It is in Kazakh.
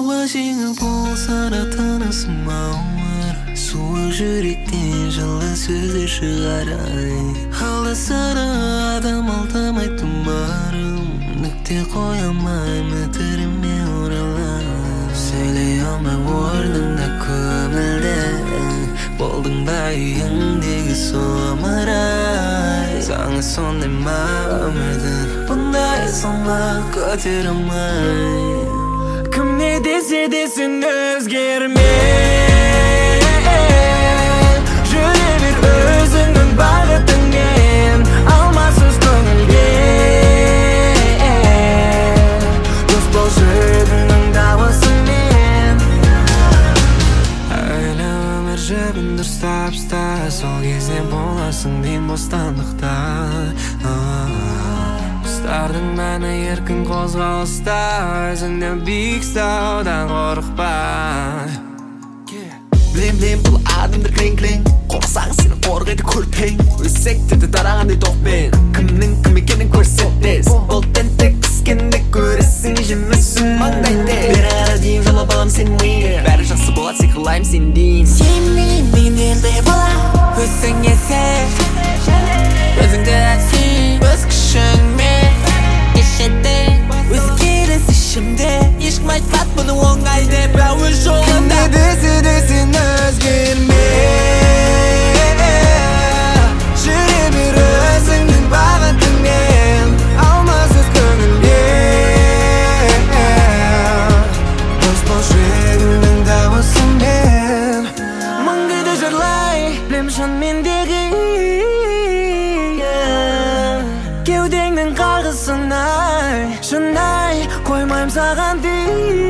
жеңіл болса да тынысым ауыр суық жүректен жылы сөздер шығарай алдаса да адам алдамай тұмарым нүкте қоя алмай мүдіріме оралам сөйлей алмай орныңда көмілді болдың ба үйіңдегі сұмырай саңа сондай ма өмірдің бұндай салмақ көтере алмай кім не десе де сен өзгерме жүре бер өзіңнің бағытыңмен алмассыз көңілге дос бол жүрегіңнің дауысымен әлі өмір жібін дұрыстап ұста сол кезде боласың дейін бостандықта Құстардың мәні еркін қозғалыста өзіңді биік ұстаудан қорықпа Білем бұл адамдар крең қорқсаң сені қорғайды көрпең өз секторды тарағандай тоқпен кімнің кім екенін көрсетес бұл тентек піскенде көресің жемісің маңдайде бері ара дейін жолап алам сен миы бәрі жақсы болады сиқырлаймын сен дейін сенмен мен елде бола өзіңе сен өзіңді әсем өз күшіңмен кешеде өзгеріс ішімде ешкім айтпады мұны оңай деп өз жолында кім не десе де сен өзгерме жүре бер өзіңнің бағытыңмен алмассыз көңілге дос бол жүрегіңнің дауысымен мың күйді жырлай білем шын мендегі кеудеңнің қарғысын ай шын ай қоймайым саған дейін